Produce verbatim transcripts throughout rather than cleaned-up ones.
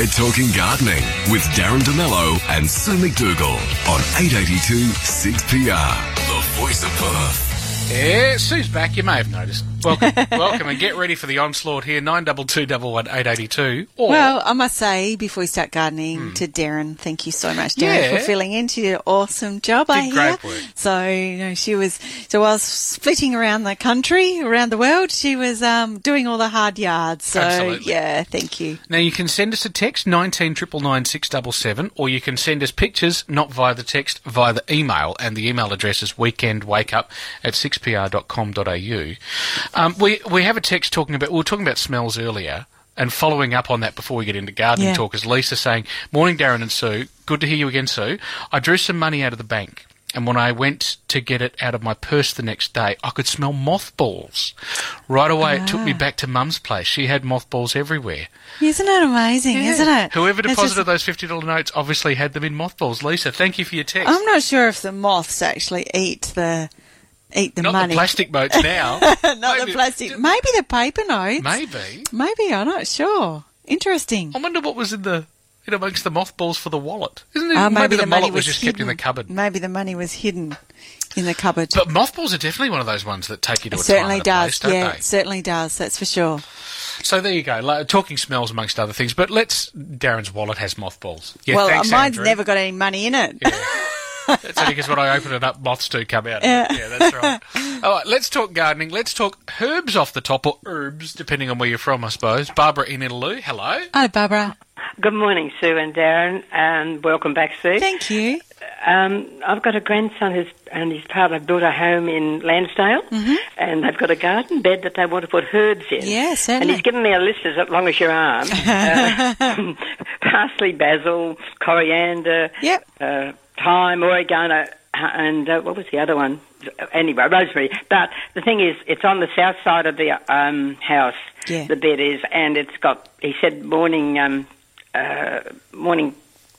We're Talking Gardening with Darren DeMello and Sue McDougall on eight eighty-two six P R, the voice of Perth. Yeah, Sue's back. You may have noticed. Welcome, welcome, and get ready for the onslaught here. Nine double two double one eight eighty two. Well, I must say before we start gardening Hmm. to Darren, thank you so much, Darren, Yeah. for filling in. She did an awesome job. I Did hear. great work. So you know, she was. So whilst flitting around the country, around the world, she was um, doing all the hard yards. So Absolutely. yeah, thank you. Now, you can send us a text, nineteen triple nine six seven seven, or you can send us pictures, not via the text, via the email, and the email address is weekendwakeup at six p r dot com dot a u. Um, we, we have a text talking about, we were talking about smells earlier, and following up on that before we get into gardening Yeah. talk is Lisa saying, morning Darren and Sue, good to hear you again, Sue. I drew some money out of the bank, and when I went to get it out of my purse the next day, I could smell mothballs. Right away, it took me Ah. back to Mum's place. She had mothballs everywhere. Isn't it amazing? Isn't it? Whoever It's deposited just- those fifty dollar notes obviously had them in mothballs. Lisa, thank you for your text. I'm not sure if the moths actually eat the eat the Not money. the plastic boats now. Not Maybe- the plastic. Maybe the paper notes. Maybe. Maybe, I'm not sure. Interesting. I wonder what was in the in amongst the mothballs for the wallet. Isn't it? Uh, maybe, the, money wallet was just hidden. kept in the cupboard. Maybe the money was hidden in the cupboard. But mothballs are definitely one of those ones that take you to It a certainly time and a does. place, don't Yeah, they? it certainly does. That's for sure. So there you go. Like, talking smells amongst other things. But let's. Darren's wallet has mothballs. Yeah, well, thanks, mine's Andrew. never got any money in it. Yeah. That's only because when I open it up, moths do come out. Yeah, yeah that's right. All right, let's talk gardening. Let's talk herbs off the top, or herbs, depending on where you're from, I suppose. Barbara in Innaloo, hello. Hi, Barbara. Good morning, Sue and Darren, and welcome back, Sue. Thank you. Um, I've got a grandson who's, and his partner built a home in Lansdale, Mm-hmm. and they've got a garden bed that they want to put herbs in. Yeah, And certainly. he's given me a list as long as your arm. uh, parsley, basil, coriander, Yep. uh, thyme, oregano, and uh, what was the other one? Anyway, rosemary. But the thing is, it's on the south side of the um, house, Yeah. the bed is, and it's got, he said, morning... Um, Uh, morning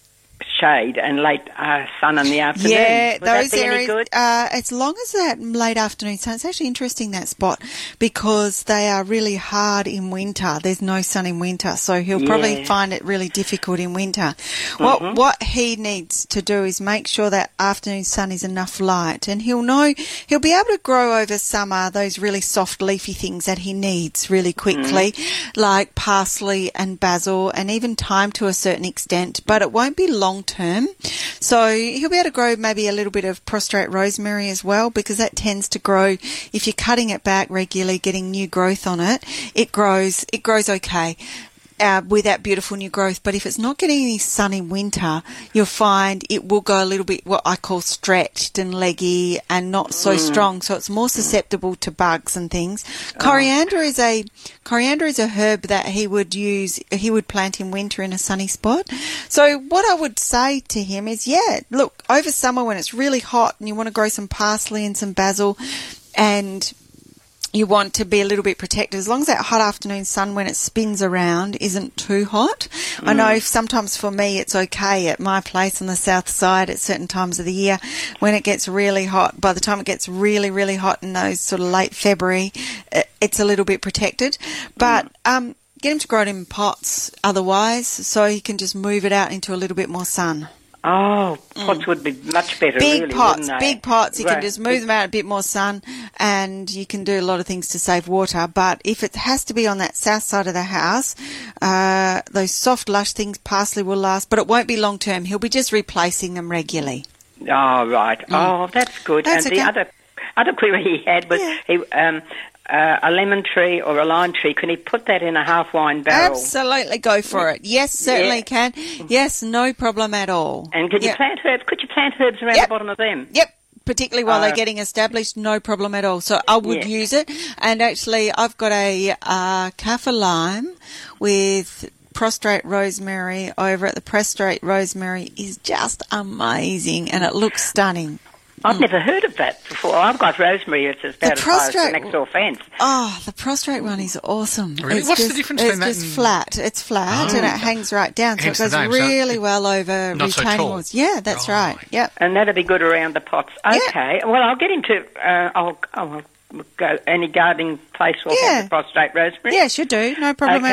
shade and late uh, sun in the afternoon. Yeah, Would that those be any areas. good? Uh, as long as that late afternoon sun, it's actually interesting that spot because they are really hard in winter. There's no sun in winter, so he'll probably Yeah. find it really difficult in winter. What Mhm. what he needs to do is make sure that afternoon sun is enough light, and he'll know he'll be able to grow over summer those really soft leafy things that he needs really quickly, like parsley and basil, and even thyme to a certain extent. But it won't be long term. So he'll be able to grow maybe a little bit of prostrate rosemary as well, because that tends to grow if you're cutting it back regularly, getting new growth on it. It grows, it grows okay. Uh, with that beautiful new growth, but if it's not getting any sun in winter, you'll find it will go a little bit what I call stretched and leggy and not so strong, so it's more susceptible to bugs and things. Coriander is a coriander is a herb that he would use, he would plant in winter in a sunny spot. So what I would say to him is, yeah, look, over summer when it's really hot and you want to grow some parsley and some basil, and you want to be a little bit protected, as long as that hot afternoon sun when it spins around isn't too hot. Mm. I know if sometimes for me it's okay at my place on the south side at certain times of the year when it gets really hot. By the time it gets really, really hot in those sort of late February, it's a little bit protected. But um, get him to grow it in pots otherwise, so he can just move it out into a little bit more sun. Oh, pots would be much better, Big really, pots, wouldn't they? big pots. You can Right. just move them out a bit more sun, and you can do a lot of things to save water. But if it has to be on that south side of the house, uh, those soft, lush things, parsley will last, but it won't be long term. He'll be just replacing them regularly. Oh, right. Oh, that's good. That's and okay. the other other query he had was Yeah. he, um, uh, a lemon tree or a lime tree. Can he put that in a half wine barrel? Absolutely, go for it. Yes, certainly Yeah. can. Yes, no problem at all. And could you Yep. plant herbs? Could you plant herbs around Yep. the bottom of them? Yep. Particularly while Uh, they're getting established, no problem at all. So I would Yeah. use it. And actually, I've got a uh, kaffir lime with prostrate rosemary over it. The prostrate rosemary is just amazing, and it looks stunning. I've never heard of that before. I've got rosemary. It's as bad as far as the prostrate- next door fence. Oh, the prostrate one is awesome. Really? It's What's the just- difference it's between that just and- flat. It's flat, Oh. and it hangs right down, so it Hence the goes name, so really it- well over not so retaining tall. walls. Yeah, that's Oh, right. right. Yep. And that'd be good around the pots. Yeah. Okay. Well, I'll get into. Uh, I'll, I'll go any gardening place will Yeah. have the prostrate rosemary. Yes, you do. No problem at Okay. all.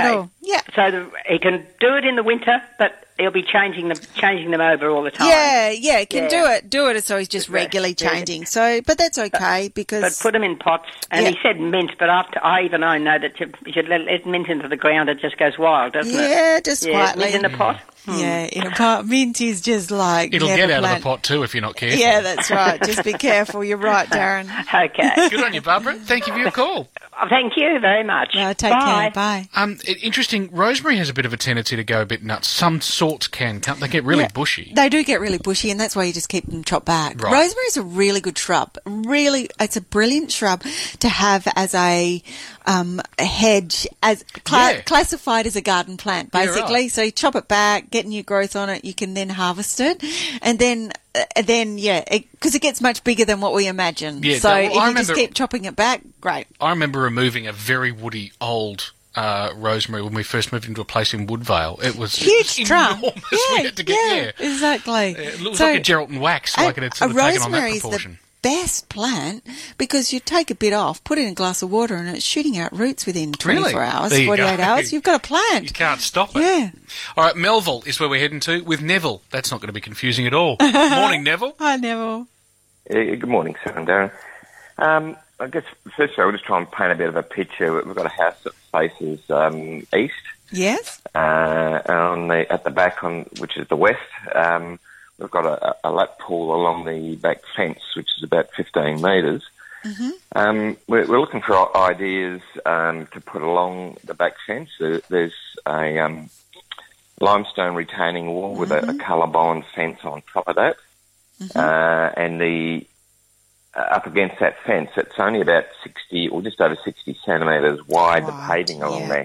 Yeah. So the, he can do it in the winter, but he'll be changing them, changing them over all the time. Yeah, yeah, he can Yeah. do it, do it. So he's just Yeah. regularly Yeah. changing. So, but that's okay because. But put them in pots, and Yeah. he said mint, but after I even I know that you you should let, let mint into the ground, it just goes wild, doesn't it? yeah, just Yeah, quietly. mint in the pot. Hmm. Yeah, in a pot. Mint is just like It'll never get out plant. of the pot too if you're not careful. Yeah, that's right. Just be careful. You're right, Darren. Okay. Good on you, Barbara. Thank you for your call. Oh, thank you very much. Well, take Bye. care. Bye. Um, i- interesting. Rosemary has a bit of a tendency to go a bit nuts. Some sorts can, can't they? Get really Yeah, bushy. They do get really bushy, and that's why you just keep them chopped back. Right. Rosemary is a really good shrub. Really, it's a brilliant shrub to have as a, um, a hedge, as cla- Yeah. classified as a garden plant, Yeah, basically. right. So you chop it back, get new growth on it. You can then harvest it, and then, uh, then yeah, because it, it gets much bigger than what we imagine. Yeah, so that- well, if I you remember- just keep chopping it back, great. I remember removing a very woody old uh, rosemary when we first moved into a place in Woodvale. It was, it Huge was trunk. enormous. Yeah, We had to get yeah, there. exactly. Yeah, it looks So- like a Geraldton wax, like And it's sort of taken on that rosemary is proportion. the best plant because you take a bit off, put it in a glass of water, and it's shooting out roots within twenty-four Really? hours, There you forty-eight go. hours. You've got a You plant. can't stop it. Yeah. All right, Melville is where we're heading to with Neville. That's not going to be confusing at all. Morning, Neville. Hi, Neville. Uh, good morning, Sue and Darren. Um, I guess firstly, I'll just try and paint a bit of a picture. We've got a house that faces um, east, Yes? uh, and on the at the back, on which is the west. Um, we've got a, a lap pool along the back fence, which is about fifteen metres. Mm-hmm. Um, we're, we're looking for ideas um, to put along the back fence. There, there's a um, limestone retaining wall with a, a colour bond fence on top of that, uh, and the uh, up against that fence, it's only about sixty or just over sixty centimetres wide. The Right, paving along yeah. there.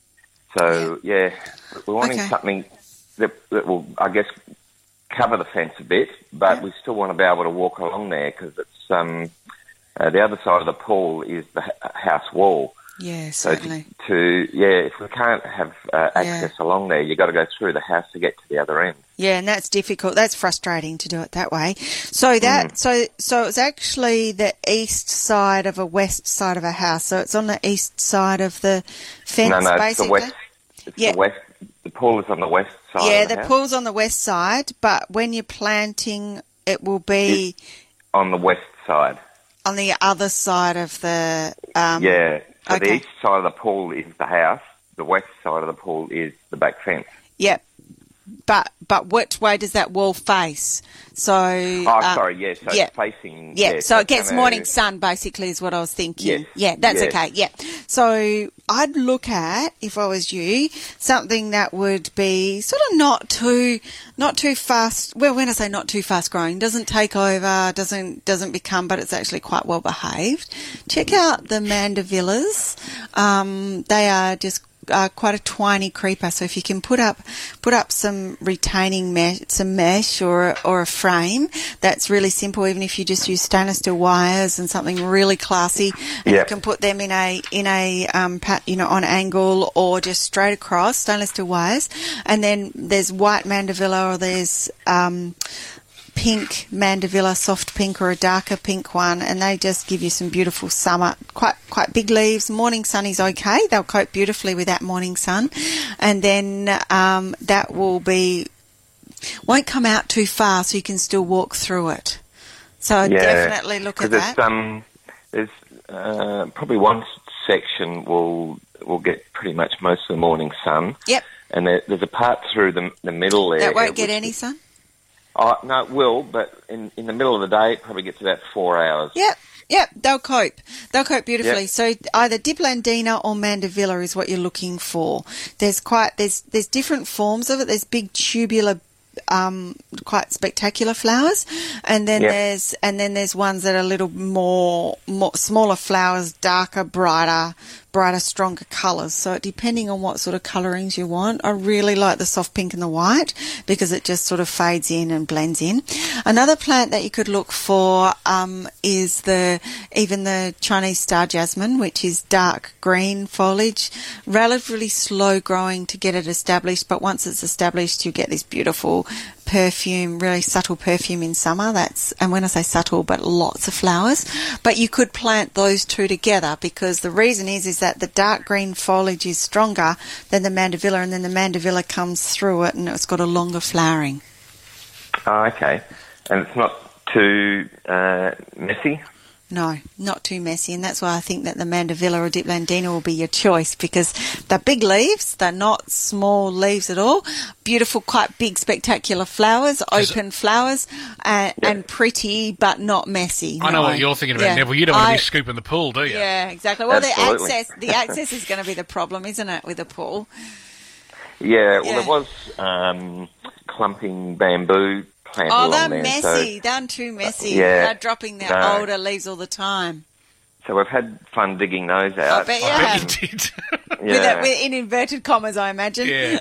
So yeah, we're wanting Okay. something that, that will, I guess, cover the fence a bit, but Yeah. we still want to be able to walk along there because it's um, uh, the other side of the pool is the h- house wall. Yeah, So certainly. to, to yeah, if we can't have uh, access along there, you've got to go through the house to get to the other end. Yeah, and that's difficult. That's frustrating to do it that way. So that, so, so it's actually the east side of a west side of a house. So it's on the east side of the fence, no, no, it's basically. the west. It's Yeah. the west. The pool is on the west side. Yeah, of the, the house. pool's on the west side, but when you're planting, it will be on the west side. on the other side of the. Um, Yeah. So the okay. east side of the pool is the house. The west side of the pool is the back fence. Yep. But but which way does that wall face? So. Oh, uh, sorry. Yeah. So yeah. it's facing. Yeah, so it it's gets gonna- morning sun, basically, is what I was thinking. Yes, Yeah, that's yes. okay. Yeah. So I'd look at, if I was you, something that would be sort of not too, not too fast. Well, when I say not too fast growing, doesn't take over, doesn't doesn't become, but it's actually quite well behaved. Check out the mandavillas. Um, they are just. Uh, quite a twiny creeper, so if you can put up put up some retaining mesh, some mesh or or a frame, that's really simple. Even if you just use stainless steel wires and something really classy, and Yeah. you can put them in a in a um pat, you know on angle or just straight across stainless steel wires, and then there's white mandevilla or there's um. pink mandevilla, soft pink or a darker pink one, and they just give you some beautiful summer, quite quite big leaves. Morning sun is okay. They'll cope beautifully with that morning sun. And then um, that will be, won't come out too far so you can still walk through it. So Yeah, definitely look at 'cause that. it's, um, there's uh, probably one section will will get pretty much most of the morning sun. Yep. And there, there's a part through the the middle there. That won't get which- any sun? Oh, no, it will, but in, in the middle of the day, it probably gets about four hours. Yep. Yep, they'll cope. They'll cope beautifully. Yep. So either Diplandina or Mandevilla is what you're looking for. There's quite there's there's different forms of it. There's big tubular, um, quite spectacular flowers, and then Yep. there's and then there's ones that are a little more more smaller flowers, darker, brighter, brighter, stronger colours. So depending on what sort of colourings you want, I really like the soft pink and the white because it just sort of fades in and blends in. Another plant that you could look for um, is the even the Chinese star jasmine, which is dark green foliage, relatively slow growing to get it established, but once it's established, you get this beautiful beautiful perfume, really subtle perfume in summer. That's, and when I say subtle, but lots of flowers. But you could plant those two together, because the reason is is that the dark green foliage is stronger than the mandevilla, and then the mandevilla comes through it and it's got a longer flowering. Oh, okay. And it's not too uh, messy? No, not too messy, and that's why I think that the mandevilla or diplandina will be your choice, because they're big leaves, they're not small leaves at all. Beautiful, quite big, spectacular flowers, open flowers, uh, Yeah. and pretty, but not messy. I know no. what you're thinking about, Yeah. Neville. You don't want to I- be scooping the pool, do you? Yeah, exactly. Well, Absolutely. the access, the access is going to be the problem, isn't it, with a pool? Yeah, well, Yeah. there was um, clumping bamboo planted Oh, along they're there. messy. They're too messy. yeah. They're dropping their No. older leaves all the time. So, so we've had fun digging those I out. bet you I have. bet you did. With, Yeah. that, with in inverted commas, I imagine. yeah.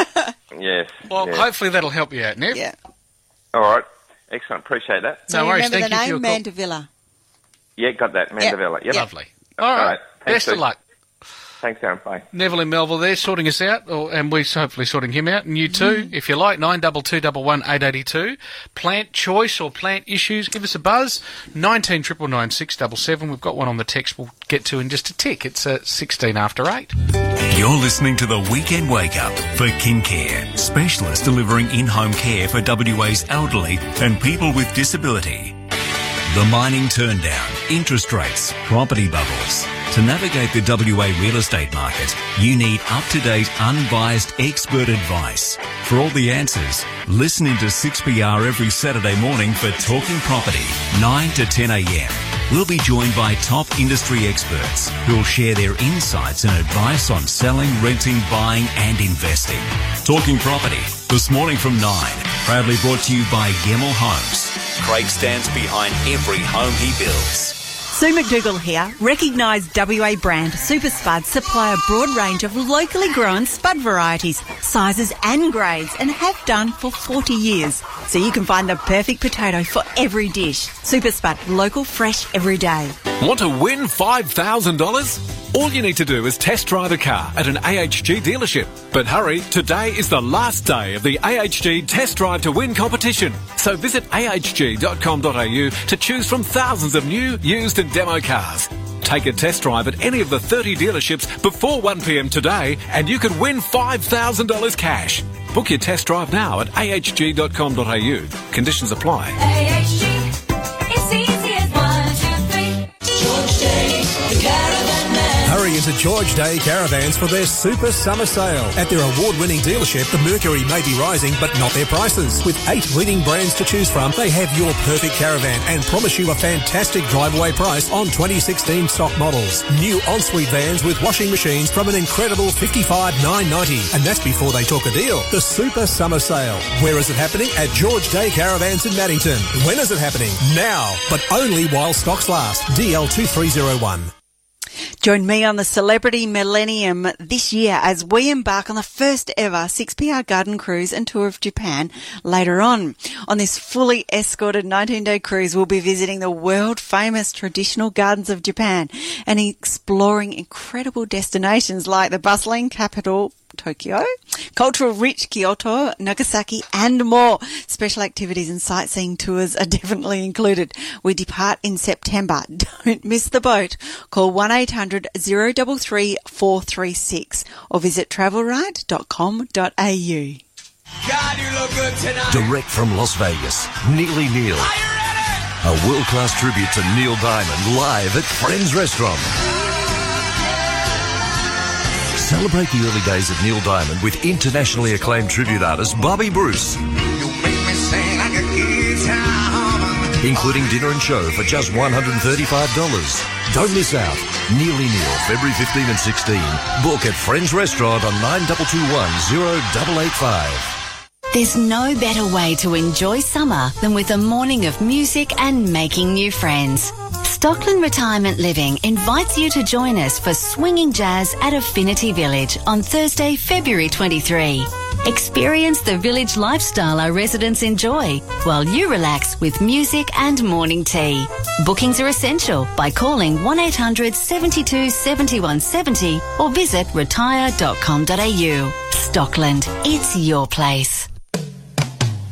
Yes. Well, yes. hopefully that'll help you out, Nev. Yeah. All right. Excellent. Appreciate that. So No you worries. remember Thank the you for your name, call. Mandevilla. Yeah, got that. Mandevilla. Yep. Lovely. All right. right. Thanks, Best of Sue. luck. Thanks, Aaron. Bye. Neville in Melville there sorting us out, or, and we're hopefully sorting him out. And you too, if you like, nine two two one one eight eight two. Plant choice or plant issues, give us a buzz. nineteen triple nine six double seven. We've got one on the text we'll get to in just a tick. It's uh, sixteen after eight. You're listening to the Weekend Wake Up for KinCare, specialists delivering in-home care for W A's elderly and people with disability. The mining turndown, interest rates, property bubbles. To navigate the W A real estate market, you need up-to-date, unbiased expert advice. For all the answers, listen into six P R every Saturday morning for Talking Property, nine to ten a m. We'll be joined by top industry experts who will share their insights and advice on selling, renting, buying and investing. Talking Property, this morning from nine, proudly brought to you by Gemmell Homes. Craig stands behind every home he builds. Sue McDougall here. Recognised W A brand Super Spuds supply a broad range of locally grown spud varieties, sizes and grades, and have done for forty years. So you can find the perfect potato for every dish. Super Spud, local, fresh, every day. Want to win five thousand dollars? All you need to do is test drive a car at an A H G dealership. But hurry, today is the last day of the A H G Test Drive to Win competition. So visit a h g dot com dot a u to choose from thousands of new, used and demo cars. Take a test drive at any of the thirty dealerships before one p m today and you could win five thousand dollars cash. Book your test drive now at a h g dot com dot a u. Conditions apply. A H G, it's easy as one, two, three. George Day, the Caravan Man. Hurry into George Day Caravans for their Super Summer Sale. At their award-winning dealership, the Mercury may be rising, but not their prices. With eight leading brands to choose from, they have your perfect caravan and promise you a fantastic drive-away price on twenty sixteen stock models. New ensuite vans with washing machines from an incredible fifty-five thousand nine hundred ninety dollars. And that's before they talk a deal. The Super Summer Sale. Where is it happening? At George Day Caravans in Maddington. When is it happening? Now, but only while stocks last. D L two three zero one. Join me on the Celebrity Millennium this year as we embark on the first ever six P R garden cruise and tour of Japan later on. On this fully escorted nineteen-day cruise, we'll be visiting the world-famous traditional gardens of Japan and exploring incredible destinations like the bustling capital Tokyo, cultural rich Kyoto, Nagasaki and more. Special activities and sightseeing tours are definitely included. We depart in September. Don't miss the boat. Call one eight hundred, zero three three, four three six or visit travel ride dot com dot a u. God, you look good tonight. Direct from Las Vegas, Neely Neal. Are you ready? A world-class tribute to Neil Diamond live at Friends Restaurant. Celebrate the early days of Neil Diamond with internationally acclaimed tribute artist Bobby Bruce. You make me sing like a guitar. Including dinner and show for just one hundred thirty-five dollars. Don't miss out. Neely Neal, February fifteenth and sixteenth. Book at Friends Restaurant on nine two two one, zero eight eight five. There's no better way to enjoy summer than with a morning of music and making new friends. Stockland Retirement Living invites you to join us for swinging jazz at Affinity Village on Thursday, February twenty-third. Experience the village lifestyle our residents enjoy while you relax with music and morning tea. Bookings are essential by calling one eight hundred, seven two, seven one seven zero or visit retire dot com dot a u. Stockland, it's your place.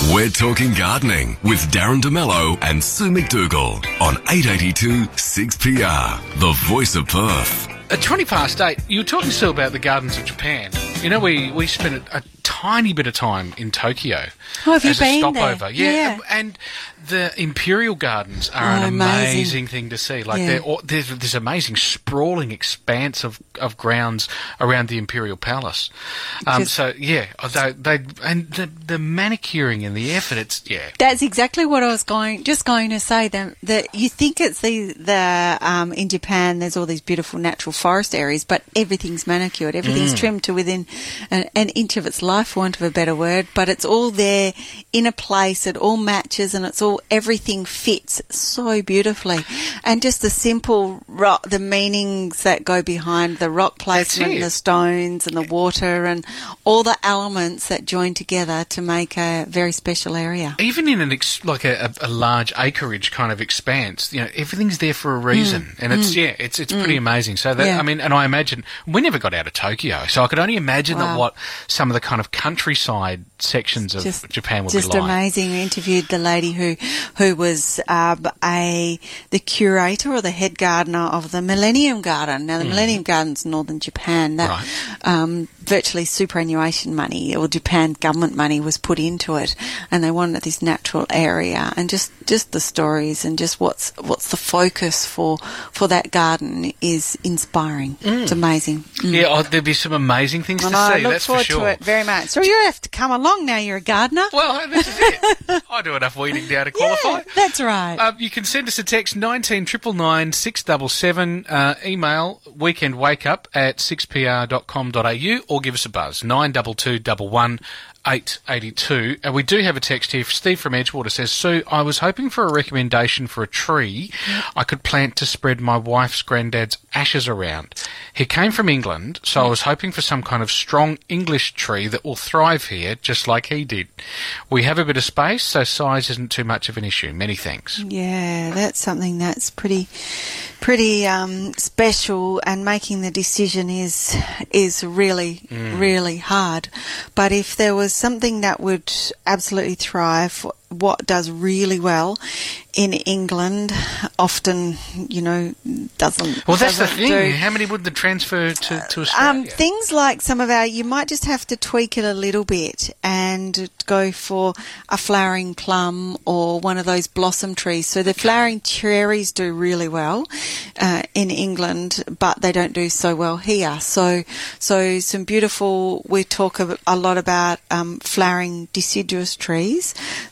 We're talking gardening with Darren DeMello and Sue McDougall on eight eighty-two six P R, the voice of Perth. At twenty past eight, you were talking, Sue, about the gardens of Japan. You know, we, we spent a, a tiny bit of time in Tokyo. Oh, have you as been a stopover. there? Yeah, Yeah. And, and the Imperial Gardens are Oh, an amazing. amazing. thing to see. Like Yeah. they're all, there's this amazing sprawling expanse of, of grounds around the Imperial Palace. Um, Just- so yeah, they, they and the, the manicuring and the effort. It's yeah. That's exactly what I was going, just going to say. That that you think it's the the um, in Japan. There's all these beautiful natural forest areas, but everything's manicured. Everything's Mm. trimmed to within an, an inch of its life, for want of a better word. But it's all there in a place. It all matches, and it's all everything fits so beautifully. And just the simple rock, the meanings that go behind the rock placement, it. the stones, and the water, and all the elements that join together to make a very special area. Even in an ex- like a, a, a large acreage kind of expanse, you know, everything's there for a reason, and it's yeah, it's it's pretty amazing. So that Yeah. I mean, and I imagine we never got out of Tokyo, so I could only imagine that Wow. what some of the kind of countryside sections of Just- Japan would Just be like. amazing. We interviewed the lady who who was um, a the curator or the head gardener of the Millennium Garden. Now, the Millennium Garden's northern Japan. That Right. um, virtually superannuation money or Japan government money was put into it, and they wanted this natural area, and just, just the stories and just what's what's the focus for for that garden is inspiring. It's amazing. Mm. Yeah, oh, there'd be some amazing things And to I see. look That's for forward sure. to it very much. So you have to come along now. You're a gardener. Well, this is it. I do enough weeding now to qualify. Yeah, that's right. Um, you can send us a text nineteen triple nine six seven seven. Uh, email weekendwakeup at six p r dot com dot a u or give us a buzz nine two two one one eight eight two. And we do have a text here. Steve from Edgewater says, Sue, I was hoping for a recommendation for a tree I could plant to spread my wife's granddad's ashes around. He came from England, so I was hoping for some kind of strong English tree that will thrive here, just like he did. We have a bit of space, so size isn't too much of an issue. Many thanks. Yeah, that's something that's pretty, pretty um, special, and making the decision is is really, really hard. But if there was something that would absolutely thrive, what does really well in England often, you know, doesn't. Well, that's the doesn't thing. do. How many would the transfer to, to Australia? Um, things like some of our, you might just have to tweak it a little bit and go for a flowering plum or one of those blossom trees. So the flowering cherries do really well uh, in England, but they don't do so well here. So, so some beautiful. We talk a, a lot about um, flowering deciduous trees.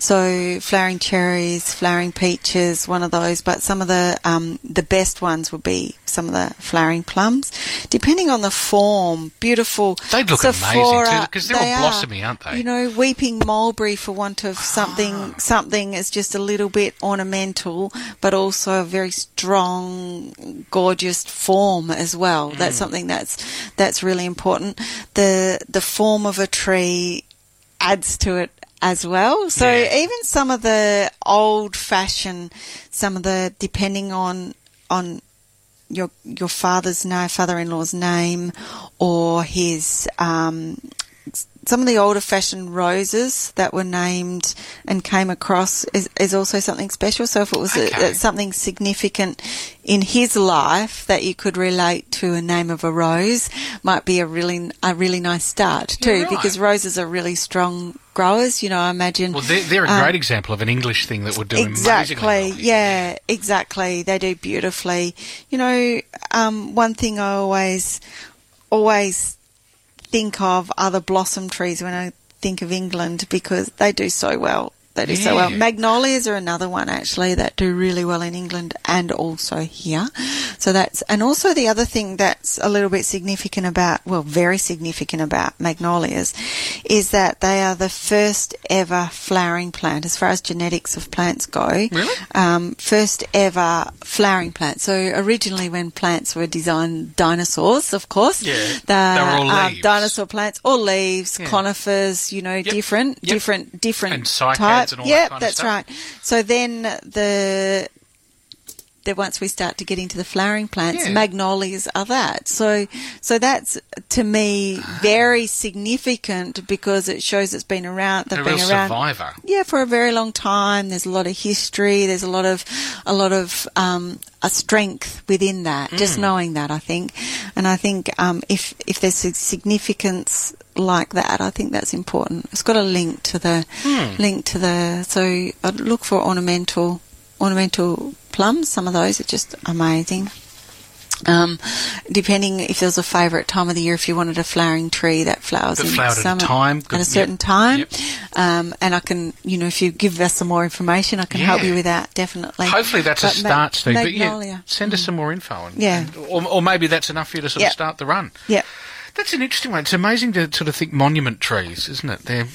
So flowering cherries, flowering peaches, one of those. But some of the um, the best ones would be some of the flowering plums, depending on the form. Beautiful. They'd look Sephora, amazing too, because they're they all are. blossomy, aren't they? You know, weeping mulberry, for want of something, something is just a little bit ornamental, but also a very strong, gorgeous form as well. Mm. That's something that's that's really important. The the form of a tree adds to it as well. So Yeah. even some of the old fashioned, some of the, depending on on your your father's name, father-in-law's name, or his um, some of the older fashioned roses that were named and came across is, is also something special. So if it was a, Okay. a, something significant in his life that you could relate to a name of a rose, might be a really a really nice start too, Yeah, right. because roses are really strong growers. You know, I imagine. Well, they're, they're a um, great example of an English thing that would do amazingly Exactly. well. Yeah, exactly. They do beautifully. You know, um, one thing I always, always think of are the blossom trees when I think of England, because they do so well. They do so well. Yeah. Magnolias are another one actually that do really well in England and also here. So that's, and also the other thing that's a little bit significant about, well, very significant about magnolias is that they are the first ever flowering plant as far as genetics of plants go. Really? Um, first ever flowering plant. So originally when plants were designed, dinosaurs, of course. Yeah, The, they were all um, leaves. dinosaur plants, all leaves, Yeah. conifers, you know, different, Yep. different, different And cycads type. and all that Yep, kind of that's stuff. right. So then the that once we start to get into the flowering plants, Yeah. magnolias are that. So, so that's to me very significant because it shows it's been around. They've A been real around, survivor. yeah, for a very long time. There's a lot of history. There's a lot of, a lot of um, a strength within that. Just knowing that, I think, and I think um, if if there's a significance like that, I think that's important. It's got a link to the link to the. So I'd look for ornamental ornamental plums. Some of those are just amazing. Um, depending if there was a favourite time of the year, if you wanted a flowering tree that flowers That in flowered at a summer time. at Good, a certain yep. time, Yep. um, and I can, you know, if you give us some more information, I can help Yeah. you with that definitely. Hopefully that's a But ma- start, Steve. But yeah, magnolia. send us some more info. And, Yeah. and- or, or maybe that's enough for you to sort Yep. of start the run. Yeah. That's an interesting one. It's amazing to sort of think monument trees, isn't it? They're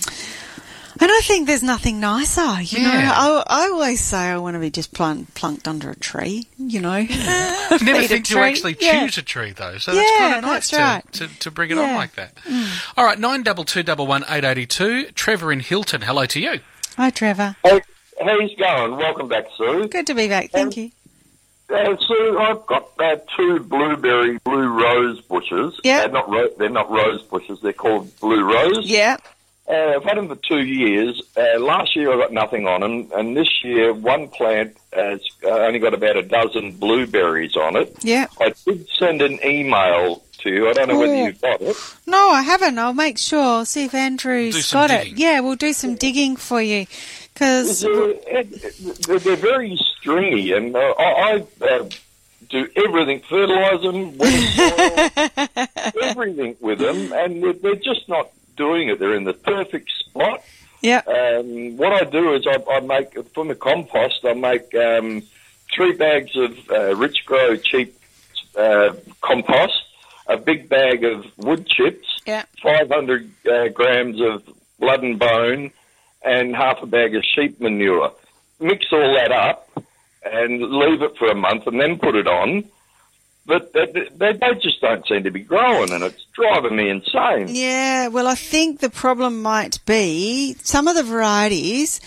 And I think there's nothing nicer, you know. Yeah. I, I always say I want to be just plunk, plunked under a tree, you know. never Feed a think to tree. actually Yeah. choose a tree though, so that's Yeah, kind of nice that's right. to, to, to bring it on Yeah. like that. All right, nine double two double one eight eighty two. Trevor in Hilton. Hello to you. Hi, Trevor. Hey, how's it going? Welcome back, Sue. Good to be back. Thank you. Uh, Sue, I've got uh, two blueberry blue rose bushes. Yeah. They're not, ro- they're not rose bushes. They're called blue rose. Yeah. Uh, I've had them for two years. Uh, last year I got nothing on them, and this year one plant has uh, only got about a dozen blueberries on it. Yeah. I did send an email to you. I don't know whether Oh. you've got it. No, I haven't. I'll make sure. See if Andrew's Do some got digging. it. Yeah, we'll do some digging for you. Because They're, they're, they're very stringy, and uh, I, I uh, do everything, fertilise them, water soil, everything with them, and they're, they're just not doing it. They're in the perfect spot. yeah, Um, what I do is I, I make, from the compost, I make um, three bags of uh, Rich Grow cheap uh, compost, a big bag of wood chips, yeah, five hundred uh, grams of blood and bone, and half a bag of sheep manure. Mix all that up and leave it for a month and then put it on. But they, they, they just don't seem to be growing, and it's driving me insane. yeah. Well, I think the problem might be some of the varieties.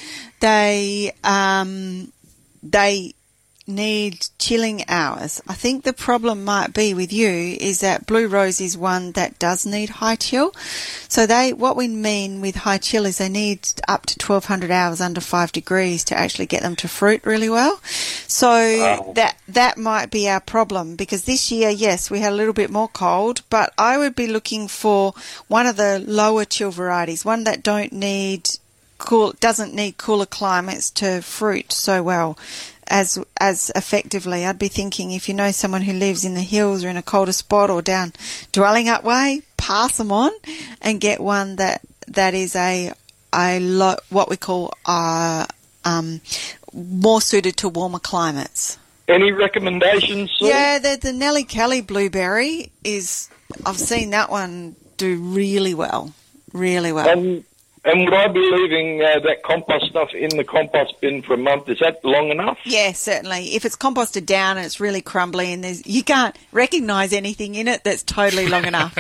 They um, they need chilling hours. I think the problem might be with you is that Blue Rose is one that does need high chill. So they, what we mean with high chill is they need up to twelve hundred hours under five degrees to actually get them to fruit really well. So Oh. that that might be our problem because this year, yes, we had a little bit more cold, but I would be looking for one of the lower chill varieties, one that don't need cool, doesn't need cooler climates to fruit so well as as effectively. I'd be thinking if you know someone who lives in the hills or in a colder spot or down dwelling up way, pass them on and get one that that is a a lo, what we call uh, um, more suited to warmer climates. Any recommendations, Sue? Yeah, the the Nellie Kelly blueberry is. I've seen that one do really well, really well. And, and would I be leaving uh, that compost stuff in the compost bin for a month? Is that long enough? Yeah, certainly. If it's composted down and it's really crumbly and there's you can't recognise anything in it, that's totally long enough.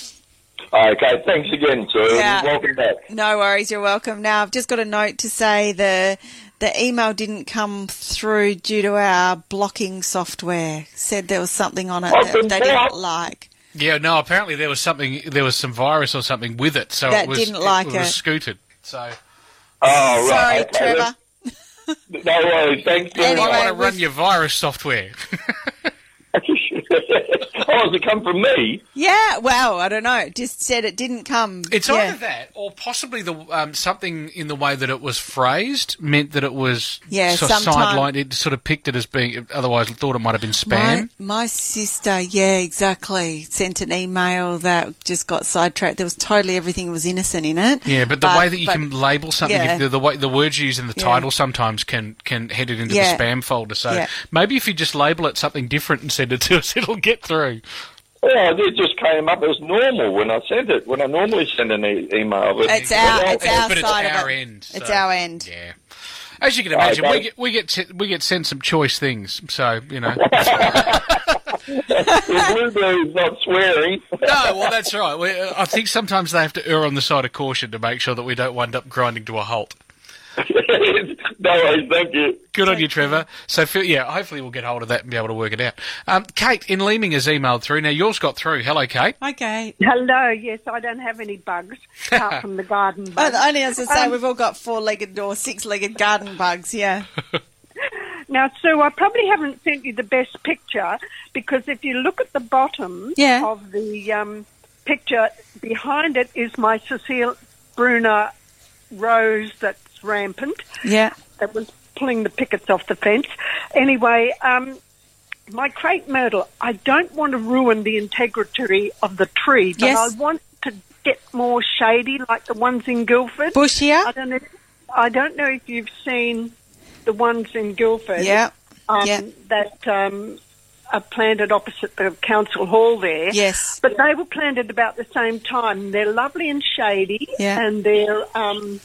Okay, thanks again, Sue. Yeah. Welcome back. No worries, you're welcome. Now, I've just got a note to say the the email didn't come through due to our blocking software. Said there was something on it I've that been they didn't blocked. like. Yeah, no, apparently there was something, there was some virus or something with it, so That it was, didn't like it. it. was scooted. So Oh, Sorry, right. okay, Trevor. that's- No worries. Thanks very Anyway, I much. want to run we've- your virus software. Oh, has it come from me? Yeah, well, I don't know. It just said it didn't come. It's yeah. either that or possibly the um, something in the way that it was phrased meant that it was Yeah, sort of sometime- sidelined. It sort of picked it as being, otherwise thought it might have been spam. My, my sister, yeah, exactly, sent an email that just got sidetracked. There was totally everything was innocent in it. Yeah, but the way that you but- can label something, yeah. if the, the way the words you use in the Yeah. title sometimes can, can head it into Yeah. the spam folder. So Yeah. maybe if you just label it something different and send it to us, it'll get through. Oh, it just came up as normal when I sent it, when I normally send an e- email. But It's our, but it's our but it's side our of it. end, It's so- our end. Yeah. As you can imagine, Okay. we get we get se- we get sent some choice things. So you know. the blueberry's not swearing. No, well, that's right. We, uh, I think sometimes they have to err on the side of caution to make sure that we don't wind up grinding to a halt. No worries, thank you. Good on you, Trevor. So, Phil, yeah, hopefully we'll get hold of that and be able to work it out. Um, Kate in Leeming has emailed through. Now, yours got through. Hello, Kate. Hi, Kate. Hello, yes, I don't have any bugs apart from the garden Oh, bugs. only as I say, Um, we've all got four-legged or six-legged garden bugs, yeah. Now, Sue, I probably haven't sent you the best picture because if you look at the bottom Yeah. of the um, picture, behind it is my Cecile Brunner rose that's rampant. Yeah. That was pulling the pickets off the fence. Anyway, um, my crepe myrtle, I don't want to ruin the integrity of the tree, but Yes. I want to get more shady like the ones in Guildford. Bushier? I don't know, I don't know if you've seen the ones in Guildford. Yeah. Um, Yeah. That um, are planted opposite the council hall there. Yes. But they were planted about the same time. They're lovely and shady, Yeah. and they're um,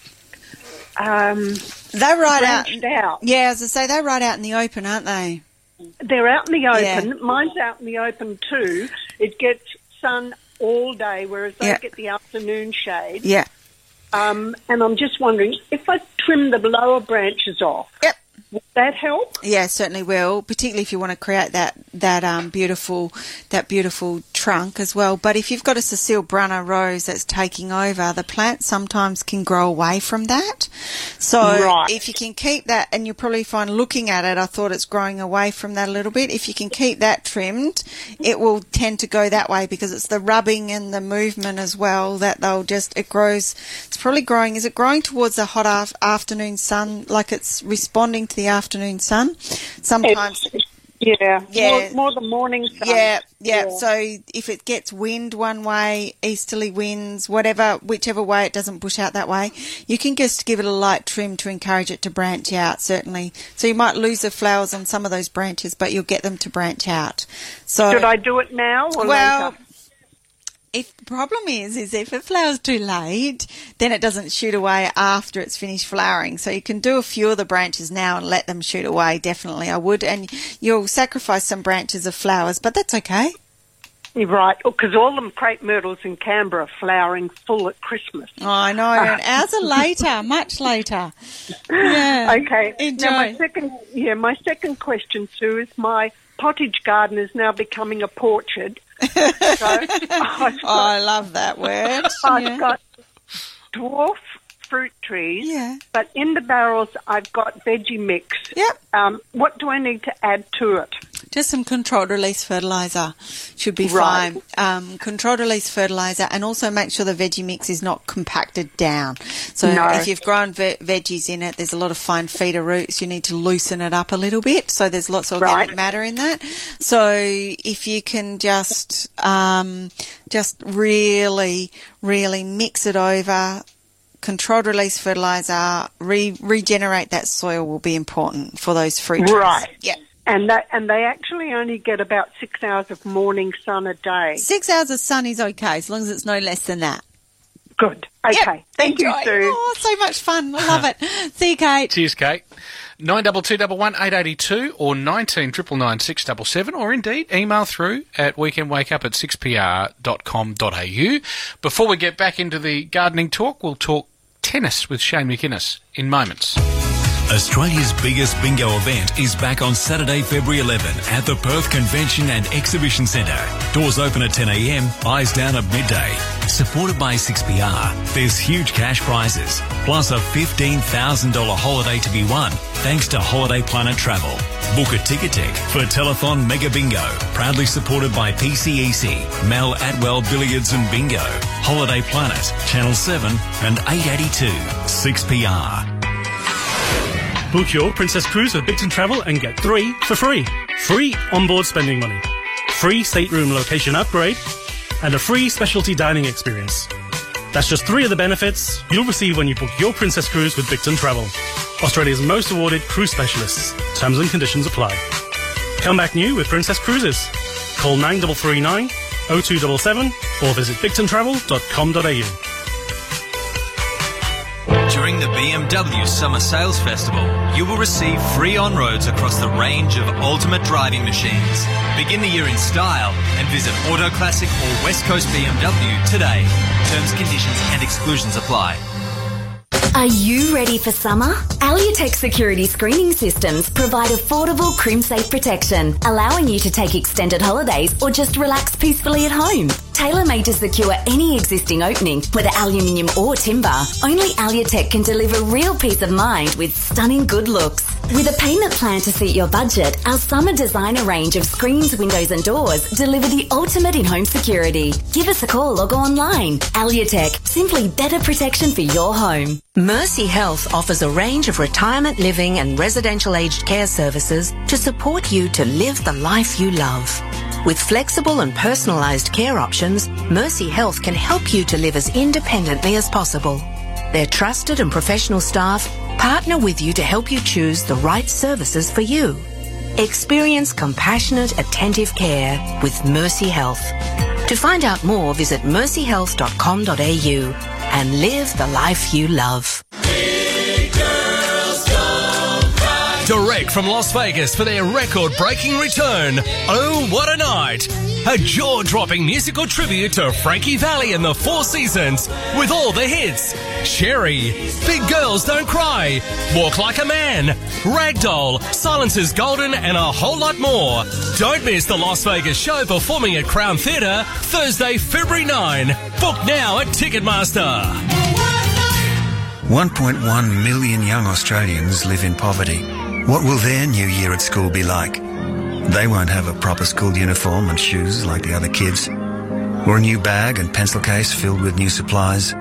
um, They're right out. branched out. Yeah, as I say, they're right out in the open, aren't they? They're out in the open. Yeah. Mine's out in the open too. It gets sun all day, whereas they Yeah. get the afternoon shade. Yeah. Um, and I'm just wondering, if I trim the lower branches off, Yep. would that help? Yeah, certainly will. Particularly if you want to create that that um, beautiful that beautiful trunk as well. But if you've got a Cecile Brunner rose that's taking over, the plant sometimes can grow away from that. So Right. if you can keep that, and you'll probably find looking at it, I thought it's growing away from that a little bit. If you can keep that trimmed, it will tend to go that way because it's the rubbing and the movement as well that they'll just it grows. It's probably growing. Is it growing towards the hot af- afternoon sun, like it's responding to the afternoon sun? Sometimes. Yeah, Yeah. More, more the morning sun. Yeah, yeah. So if it gets wind one way, easterly winds, whatever, whichever way, it doesn't bush out that way, you can just give it a light trim to encourage it to branch out, certainly. So you might lose the flowers on some of those branches, but you'll get them to branch out. So Should I do it now or well, later? if the problem is, is if it flowers too late, then it doesn't shoot away after it's finished flowering. So you can do a few of the branches now and let them shoot away, definitely, I would. And you'll sacrifice some branches of flowers, but that's okay. You're right, because all them crepe myrtles in Canberra are flowering full at Christmas. Oh, I know, and ours are later, much later. Yeah. Okay. Enjoy. Now my second, yeah, my second question, Sue, is my pottage garden is now becoming a porchard. So I've got, Oh, I love that word. I've Yeah. got dwarf fruit trees, Yeah. but in the barrels I've got veggie mix. Yep. Um, what do I need to add to it? Just some controlled release fertiliser should be Right. fine. Um, controlled release fertiliser, and also make sure the veggie mix is not compacted down. So No. if you've grown ve- veggies in it, there's a lot of fine feeder roots. You need to loosen it up a little bit. So there's lots of organic Right. matter in that. So if you can just um, just really, really mix it over. Controlled release fertiliser, re- regenerate that soil will be important for those fruit trees. Right. Yeah. And that, and they actually only get about six hours of morning sun a day. Six hours of sun is okay, as long as it's no less than that. Good. Okay. Yep. Thank Enjoy. you, Sue. Oh, so much fun. I love it. See you, Kate. Cheers, Kate. nine two two one one eight eight two or nineteen nine nine nine six seven seven, or indeed email through at weekendwakeup at six p r dot com dot a u. Before we get back into the gardening talk, we'll talk tennis with Shane McInnes in moments. Australia's biggest bingo event is back on Saturday, February eleventh at the Perth Convention and Exhibition Centre. Doors open at ten a m, eyes down at midday. Supported by six P R, there's huge cash prizes, plus a fifteen thousand dollars holiday to be won, thanks to Holiday Planet Travel. Book a Ticketek for Telethon Mega Bingo, proudly supported by P C E C, Mel Atwell Billiards and Bingo, Holiday Planet, Channel seven and eight eighty-two, six P R. Book your Princess Cruise with Bigton Travel and get three for free. Free onboard spending money, free stateroom location upgrade, and a free specialty dining experience. That's just three of the benefits you'll receive when you book your Princess Cruise with Bigton Travel. Australia's most awarded cruise specialists. Terms and conditions apply. Come back new with Princess Cruises. Call nine three three nine, oh two seven seven or visit bigton travel dot com dot a u. During the B M W Summer Sales Festival, you will receive free on-roads across the range of ultimate driving machines. Begin the year in style and visit Auto Classic or West Coast B M W today. Terms, conditions and exclusions apply. Are you ready for summer? Alutek Security Screening Systems provide affordable crim-safe protection, allowing you to take extended holidays or just relax peacefully at home. Tailor-made to secure any existing opening, whether aluminium or timber, only Alutek can deliver real peace of mind with stunning good looks. With a payment plan to suit your budget, our summer designer range of screens, windows and doors deliver the ultimate in-home security. Give us a call or go online. Alutek, simply better protection for your home. Mercy Health offers a range of retirement living and residential aged care services to support you to live the life you love. With flexible and personalised care options, Mercy Health can help you to live as independently as possible. Their trusted and professional staff partner with you to help you choose the right services for you. Experience compassionate, attentive care with Mercy Health. To find out more, visit mercy health dot com dot a u and live the life you love. Direct from Las Vegas for their record-breaking return. Oh, what a night! A jaw-dropping musical tribute to Frankie Valli and the Four Seasons with all the hits. Sherry, Big Girls Don't Cry, Walk Like a Man, Ragdoll, Silence is Golden and a whole lot more. Don't miss the Las Vegas show performing at Crown Theatre Thursday, February ninth. Book now at Ticketmaster. one point one million young Australians live in poverty. What will their new year at school be like? They won't have a proper school uniform and shoes like the other kids, or a new bag and pencil case filled with new supplies.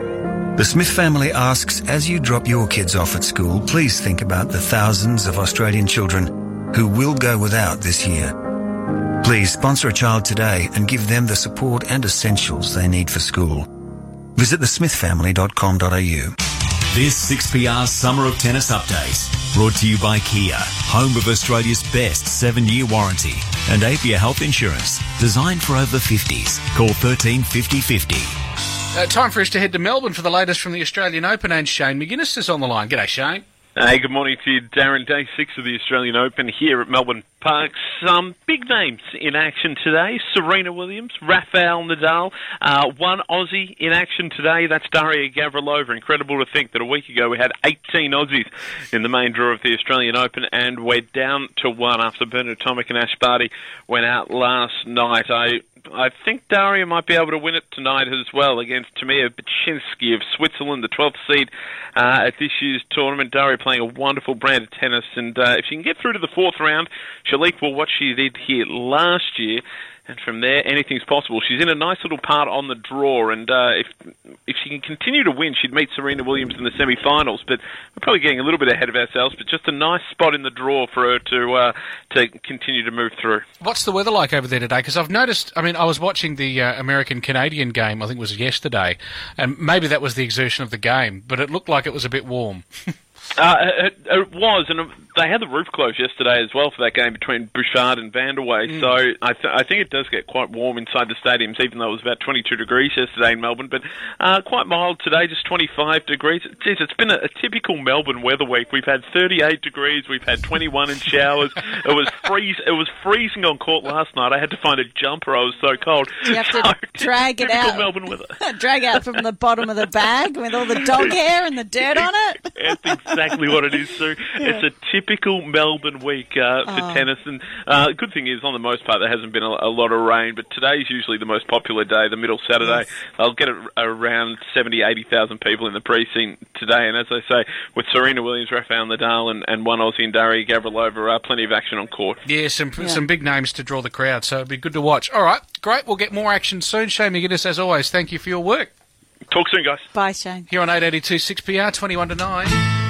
The Smith family asks, as you drop your kids off at school, please think about the thousands of Australian children who will go without this year. Please sponsor a child today and give them the support and essentials they need for school. Visit the smith family dot com dot a u. This six P R Summer of Tennis Update, brought to you by Kia, home of Australia's best seven-year warranty, and Apia Health Insurance, designed for over fifties. Call thirteen fifty fifty. Uh, time for us to head to Melbourne for the latest from the Australian Open, and Shane McGuinness is on the line. G'day, Shane. Hey, good morning to you, Darren. Day six of the Australian Open here at Melbourne Park. Some big names in action today. Serena Williams, Rafael Nadal, uh, one Aussie in action today. That's Daria Gavrilova. Incredible to think that a week ago we had eighteen Aussies in the main draw of the Australian Open, and we're down to one after Bernard Tomic and Ash Barty went out last night. I I think Daria might be able to win it tonight as well against Tamia Baczynski of Switzerland, the twelfth seed uh, at this year's tournament. Daria playing a wonderful brand of tennis, and uh, if she can get through to the fourth round, she'll equal what she did here last year. And from there, anything's possible. She's in a nice little part on the draw, and uh, if if she can continue to win, she'd meet Serena Williams in the semi-finals. But we're probably getting a little bit ahead of ourselves, but just a nice spot in the draw for her to uh, to continue to move through. What's the weather like over there today? Because I've noticed, I mean, I was watching the uh, American-Canadian game, I think it was yesterday, and maybe that was the exertion of the game, but it looked like it was a bit warm. Uh, it, it was, and they had the roof closed yesterday as well for that game between Bouchard and Vanderway, mm. so I, th- I think it does get quite warm inside the stadiums, even though it was about twenty-two degrees yesterday in Melbourne, but uh, quite mild today, just twenty-five degrees. Jeez, it's been a, a typical Melbourne weather week. We've had thirty-eight degrees, we've had twenty-one in showers. It was freeze. It was freezing on court last night. I had to find a jumper. I was so cold. You have to so, drag it typical out. Melbourne weather. Drag out from the bottom of the bag with all the dog hair and the dirt on it. That's exactly what it is, Sue. Yeah. It's a typical Melbourne week uh, for Oh. tennis, and uh, good thing is, on the most part, there hasn't been a, a lot of rain, but today's usually the most popular day, the middle Saturday. Yes. I'll get a, around seventy, eighty thousand people in the precinct today, and as I say, with Serena Williams, Rafael Nadal, and, and one Aussie and Daria Gavrilova, uh, plenty of action on court. Yeah, some Yeah. some big names to draw the crowd, so it'd be good to watch. All right, great. We'll get more action soon. Shane McGuinness, as always, thank you for your work. Talk soon, guys. Bye, Shane. Here on eight eighty-two six P R, twenty-one to nine.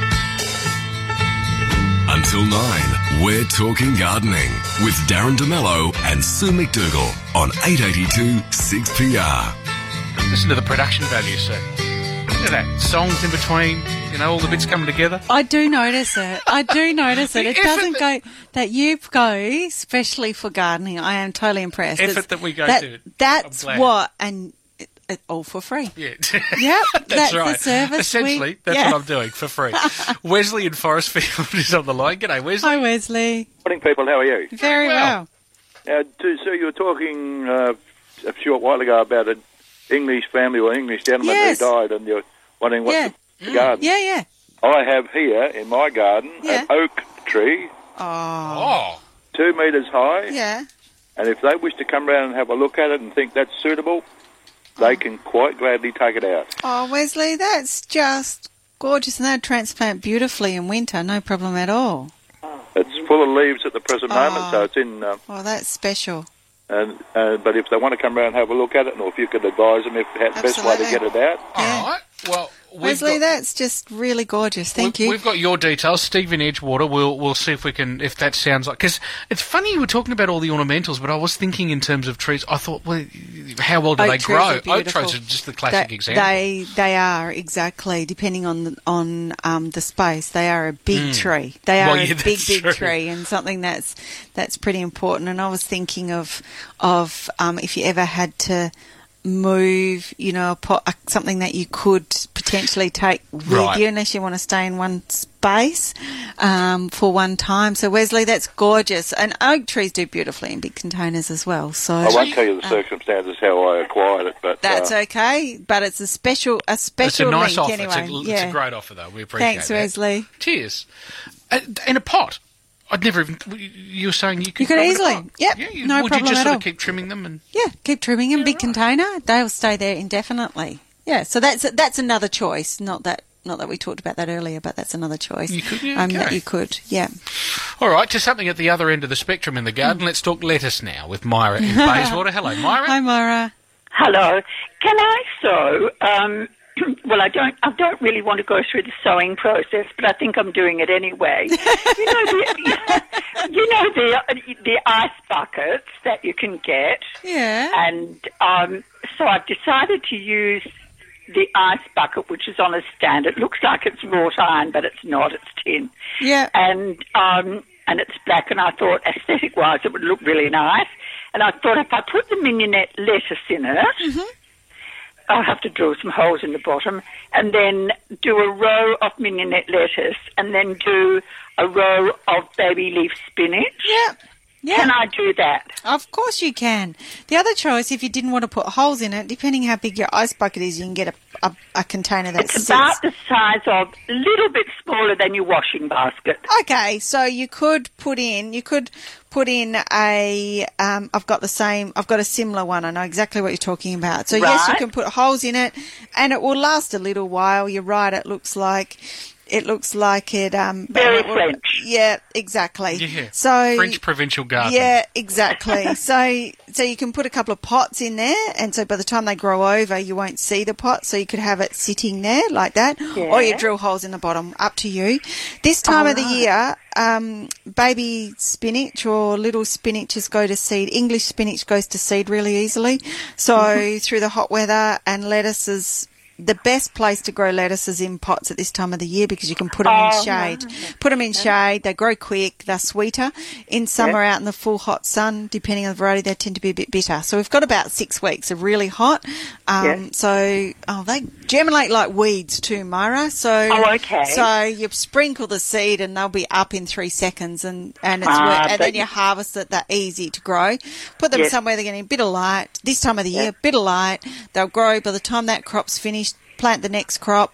Until nine, we're talking gardening with Darren DeMello and Sue McDougall on eight eighty-two six P R. Listen to the production value, sir. Look at that. Songs in between, you know, all the bits coming together. I do notice it. I do notice it. The It effort doesn't go that you go, especially for gardening. I am totally impressed. Effort It's- that we go that, to. That's I'm glad. what, and it, it, all for free. Yeah. Yep, that's, that's right. the service. Essentially, we, that's yeah. what I'm doing for free. Wesley in Forestfield is on the line. G'day, Wesley. Hi, Wesley. Morning, people. How are you? Very well. Uh, to, so you were talking uh, a short while ago about an English family or English gentleman Yes. who died, and you're wondering what Yeah. the the garden. Yeah, yeah. I have here in my garden Yeah. an oak tree, Oh. two metres high, Yeah. and if they wish to come round and have a look at it and think that's suitable, they can quite gladly take it out. Oh, Wesley, that's just gorgeous, and they'd transplant beautifully in winter, no problem at all. It's full of leaves at the present Oh. moment, so it's in. Uh, Oh, that's special. and uh, but if they want to come round and have a look at it, or if you could advise them if the best way to get it out. All right. Well, we've Wesley, got, that's just really gorgeous. Thank we've, you. We've got your details, Stephen Edgewater. We'll we'll see if we can if that sounds like because it's funny you were talking about all the ornamentals, but I was thinking in terms of trees. I thought, well, how well do Oak they trees grow? are Oak beautiful. trees are just the classic They- example. They they are exactly depending on the, on um, the space. They are a big Mm. tree. They are Well, a yeah, big that's big true. tree, and something that's that's pretty important. And I was thinking of of um, if you ever had to move, you know, a pot, a, something that you could potentially take with Right. you, unless you want to stay in one space um, for one time. So Wesley, that's gorgeous, and oak trees do beautifully in big containers as well. So I won't tell you the uh, circumstances how I acquired it, but that's uh, okay, but it's a special a special it's a nice link offer. anyway. It's, a, it's yeah. a great offer, though. We appreciate Thanks, that. Wesley. Cheers. Uh, in a pot. I'd never even. You were saying you could. You could grow in a easily. pot. Yep, Yeah, you, no would problem you just at sort all. of keep trimming them and? Yeah, keep trimming them. Big container, they'll stay there indefinitely. Yeah, so that's that's another choice. Not that not that we talked about that earlier, but that's another choice. You could, yeah, um, that okay. you could, yeah. All right, to something at the other end of the spectrum in the garden. Let's talk lettuce now with Myra in Bayswater. Hello, Myra. Hi, Myra. Hello. Can I sow? Um, well, I don't. I don't really want to go through the sowing process, but I think I'm doing it anyway. you know the, you know the the ice buckets that you can get. Yeah. And um, so I've decided to use the ice bucket, which is on a stand. It looks like it's wrought iron, but it's not. It's tin. Yeah. And um, and it's black. And I thought, aesthetic-wise, it would look really nice. And I thought if I put the mignonette lettuce in it. Mm-hmm. I'll have to drill some holes in the bottom and then do a row of mignonette lettuce and then do a row of baby leaf spinach. Yeah. Yeah. Can I do that? Of course you can. The other choice, if you didn't want to put holes in it, depending how big your ice bucket is, you can get a, a, a container that It's sits. about the size of a little bit smaller than your washing basket. Okay, so you could put in, you could put in a, um, I've got the same, I've got a similar one. I know exactly what you're talking about. So yes, you Right. can put holes in it and it will last a little while. You're right, it looks like, it looks like it, um. Very it will- French. Yeah, exactly. Yeah. So. French provincial garden. Yeah, exactly. so, so you can put a couple of pots in there, and so by the time they grow over, you won't see the pot. So you could have it sitting there like that, or you Yeah. drill holes in the bottom. Up to you. This time of the Alright. year, um, baby spinach or little spinaches go to seed. English spinach goes to seed really easily. So Mm-hmm. through the hot weather, and lettuces. The best place to grow lettuce is in pots at this time of the year because you can put them Oh, in shade. Put them in shade. They grow quick. They're sweeter. In summer, out in the full hot sun, depending on the variety, they tend to be a bit bitter. So we've got about six weeks of really hot. Um, Yeah. So oh, they germinate like weeds too, Myra. So Oh, okay. So you sprinkle the seed and they'll be up in three seconds, and and it's Ah, work, and but- then you harvest it. They're easy to grow. Put them Yes. somewhere they're getting a bit of light. This time of the Yeah. year, bit of light. They'll grow. By the time that crop's finished, plant the next crop,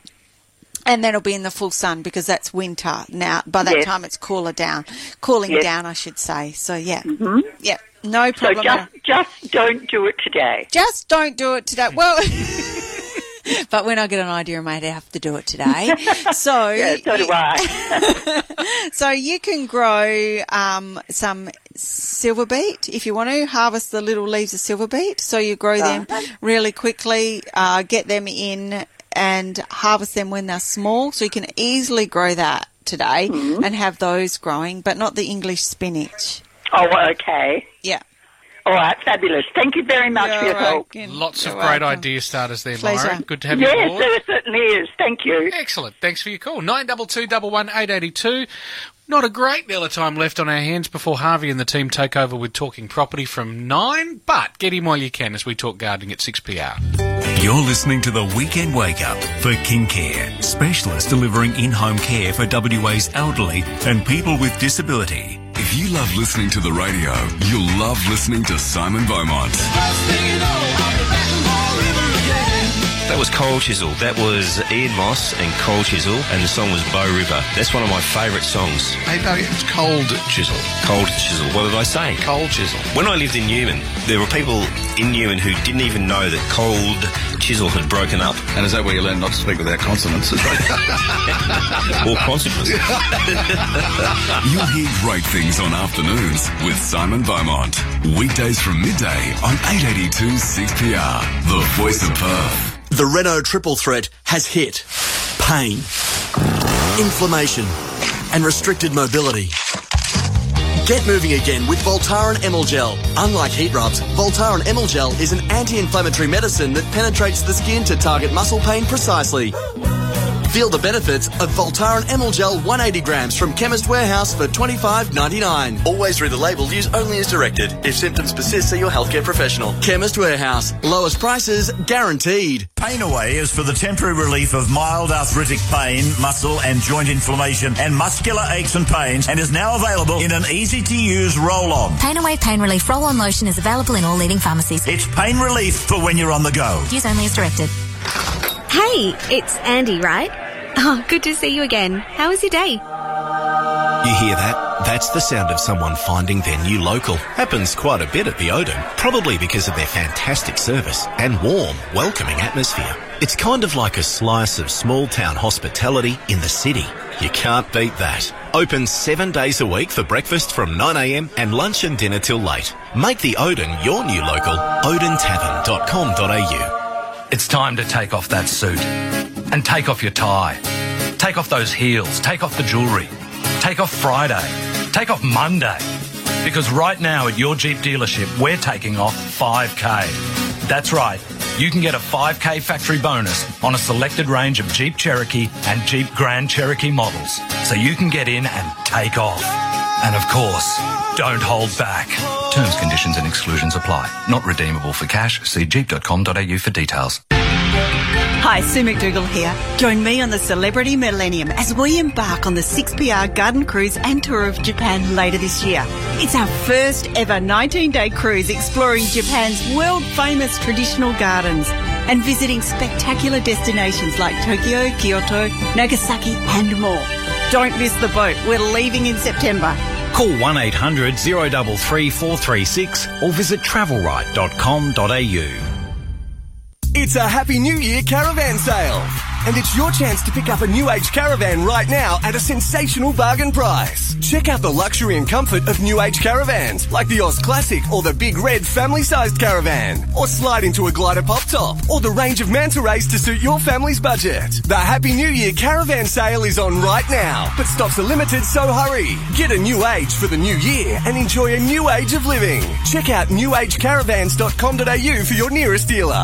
and then it'll be in the full sun because that's winter now. By that Yes. time, it's cooler down, cooling Yes. down, I should say. So yeah, Mhm. yeah, no So problem. at all. just, just don't do it today. Just don't do it today. Well, but when I get an idea, I may have to do it today. So, Yeah, so do I. so you can grow um, some silver beet if you want to. Harvest the little leaves of silver beet. So you grow them really quickly, uh, get them in and harvest them when they're small. So you can easily grow that today Mm-hmm. and have those growing, but not the English spinach. Oh, okay. Yeah. All right, fabulous. Thank you very much for your help. Lots of You're great welcome. idea starters there, Pleasure. Myra. Good to have you Yes, aboard. there certainly is. Thank you. Excellent. Thanks for your call. nine two two one one eight eight two. Not a great deal of time left on our hands before Harvey and the team take over with Talking Property from nine, but get him while you can as we talk gardening at six p m. You're listening to the Weekend Wake Up for King Care, specialists delivering in-home care for W A's elderly and people with disability. If you love listening to the radio, you'll love listening to Simon Beaumont. That was Cold Chisel. That was Ian Moss and Cold Chisel, and the song was Bow River. That's one of my favourite songs. Hey, no, it's Cold Chisel. Cold Chisel. What did I say? Cold Chisel. When I lived in Newman, there were people in Newman who didn't even know that Cold Chisel had broken up. And is that where you learn not to speak without consonants? Or consequences. You'll hear great things on afternoons with Simon Beaumont. Weekdays from midday on eight eighty-two six P R, the voice of Perth. The Renault triple threat has hit. Pain, inflammation, and restricted mobility. Get moving again with Voltaren Emulgel. Unlike heat rubs, Voltaren Emulgel is an anti-inflammatory medicine that penetrates the skin to target muscle pain precisely. Feel the benefits of Voltaren Emulgel one hundred eighty grams from Chemist Warehouse for twenty-five ninety-nine. Always read the label. Use only as directed. If symptoms persist, see your healthcare professional. Chemist Warehouse. Lowest prices guaranteed. Pain Away is for the temporary relief of mild arthritic pain, muscle and joint inflammation and muscular aches and pains, and is now available in an easy-to-use roll-on. Pain Away Pain Relief Roll-On Lotion is available in all leading pharmacies. It's pain relief for when you're on the go. Use only as directed. Hey, it's Andy, right? Oh, good to see you again. How was your day? You hear that? That's the sound of someone finding their new local. Happens quite a bit at the Odin, probably because of their fantastic service and warm, welcoming atmosphere. It's kind of like a slice of small-town hospitality in the city. You can't beat that. Open seven days a week for breakfast from nine a m and lunch and dinner till late. Make the Odin your new local. odin tavern dot com dot a u. It's time to take off that suit and take off your tie. Take off those heels. Take off the jewellery. Take off Friday. Take off Monday. Because right now at your Jeep dealership, we're taking off five K. That's right. You can get a five K factory bonus on a selected range of Jeep Cherokee and Jeep Grand Cherokee models. So you can get in and take off. And of course, don't hold back. Terms, conditions and exclusions apply. Not redeemable for cash. See jeep dot com dot a u for details. Hi, Sue McDougall here. Join me on the Celebrity Millennium as we embark on the six P R garden cruise and tour of Japan later this year. It's our first ever nineteen-day cruise exploring Japan's world-famous traditional gardens and visiting spectacular destinations like Tokyo, Kyoto, Nagasaki and more. Don't miss the boat. We're leaving in September. Call one eight hundred, oh three three, four three six or visit travel right dot com dot a u. It's a Happy New Year caravan sale. And it's your chance to pick up a new age caravan right now at a sensational bargain price. Check out the luxury and comfort of new age caravans like the Oz Classic or the Big Red family-sized caravan. Or slide into a glider pop top or the range of manta rays to suit your family's budget. The Happy New Year caravan sale is on right now, but stocks are limited, so hurry. Get a new age for the new year and enjoy a new age of living. Check out new age caravans dot com dot a u for your nearest dealer.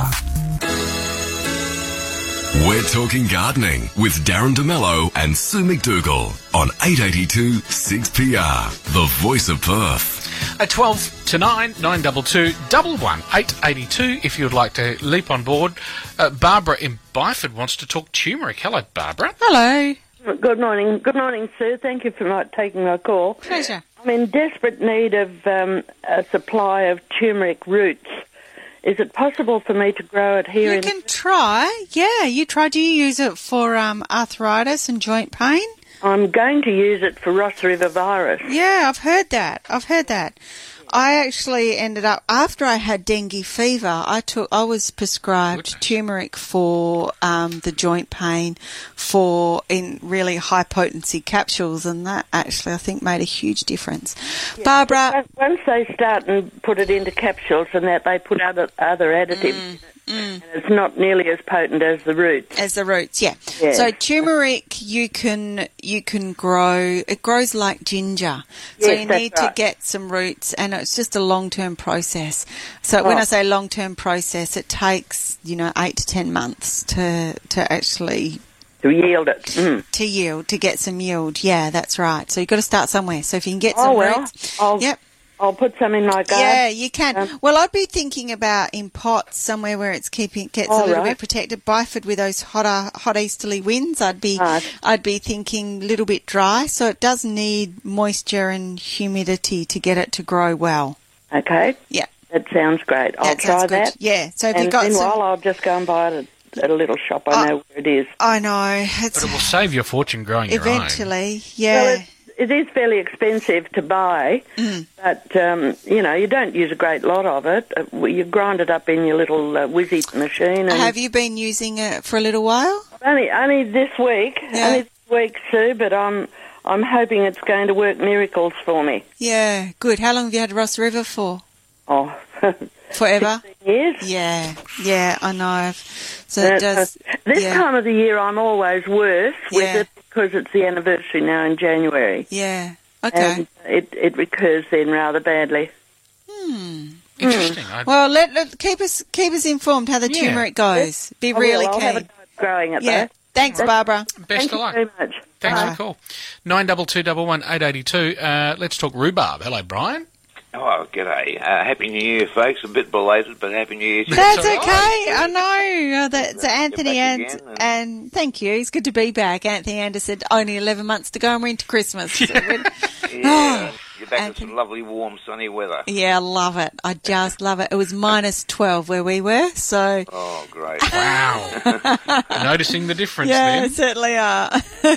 We're talking gardening with Darren DeMello and Sue McDougall on eight eighty-two six P R, the voice of Perth. At twelve to nine, nine two two, one one, eight eight two if you would like to leap on board. Uh, Barbara in Byford wants to talk turmeric. Hello, Barbara. Hello. Good morning. Good morning, Sue. Thank you for not taking my call. Pleasure. I'm in desperate need of um, a supply of turmeric roots. Is it possible for me to grow it here? You in can try. Yeah, you try. Do you use it for um, arthritis and joint pain? I'm going to use it for Ross River virus. Yeah, I've heard that. I've heard that. I actually ended up, after I had dengue fever, I took, I was prescribed Goodness. turmeric for um, the joint pain for in really high potency capsules, and that actually I think made a huge difference. Yeah, Barbara, once they start and put it into capsules and that, they put other other additives. Mm. Mm. And it's not nearly as potent as the roots. As the roots, yeah. yeah. So turmeric, you can you can grow. It grows like ginger. Yes, so you that's need right. to get some roots, and it's just a long term process. So oh. when I say long term process, it takes you know eight to ten months to to actually. To yield it. Mm. To yield, to get some yield. Yeah, that's right. So you've got to start somewhere. So if you can get oh, some well, roots. I'll, yep. I'll put some in my garden. Yeah, you can. Um, well, I'd be thinking about in pots somewhere where it's keeping gets oh, a little right. bit protected. Byford with those hotter, hot easterly winds, I'd be, right. I'd be thinking a little bit dry. So it does need moisture and humidity to get it to grow well. Okay. Yeah. That sounds great. I'll that try sounds that. Good. Yeah. So if and you got meanwhile, some... I'll just go and buy it at at a little shop. I know where it is. I know. It's, But it will save you a fortune growing your own. eventually, yeah. Well, it's, it is fairly expensive to buy, Mm. but, um, you know, you don't use a great lot of it. Uh, well, you grind it up in your little uh, whizzy machine. And Have you been using it for a little while? Only, only this week. Yeah. Only this week, Sue, but I'm, I'm hoping it's going to work miracles for me. Yeah, good. How long have you had Ross River for? Oh, Forever? years. Yeah, yeah, I know. So Uh, it does. uh, this yeah. time of the year, I'm always worse with Yeah. it because it's the anniversary now in January. Yeah, okay. And it, it recurs then rather badly. Hmm. Interesting. I- Well, let, let keep us keep us informed how the Yeah. turmeric goes. Be I will. really I'll keen. have a go at growing it yeah. there. Thanks, Barbara. Best Thank of you luck. very much. Thanks Bye. for the call. nine two two one one eight eight two. Uh, let's talk rhubarb. Hello, Brian. Oh, g'day. Uh, Happy New Year, folks. A bit belated, but Happy New Year to you. That's okay. I know. Uh, that's Anthony back and, again and- and thank you. It's good to be back. Anthony Anderson, only eleven months to go and we're into Christmas. So we're- Yeah, you're back in some lovely, warm, sunny weather. yeah, I love it. I just love it. It was minus twelve where we were, so Oh, great. Wow. Noticing the difference yeah, then. certainly are.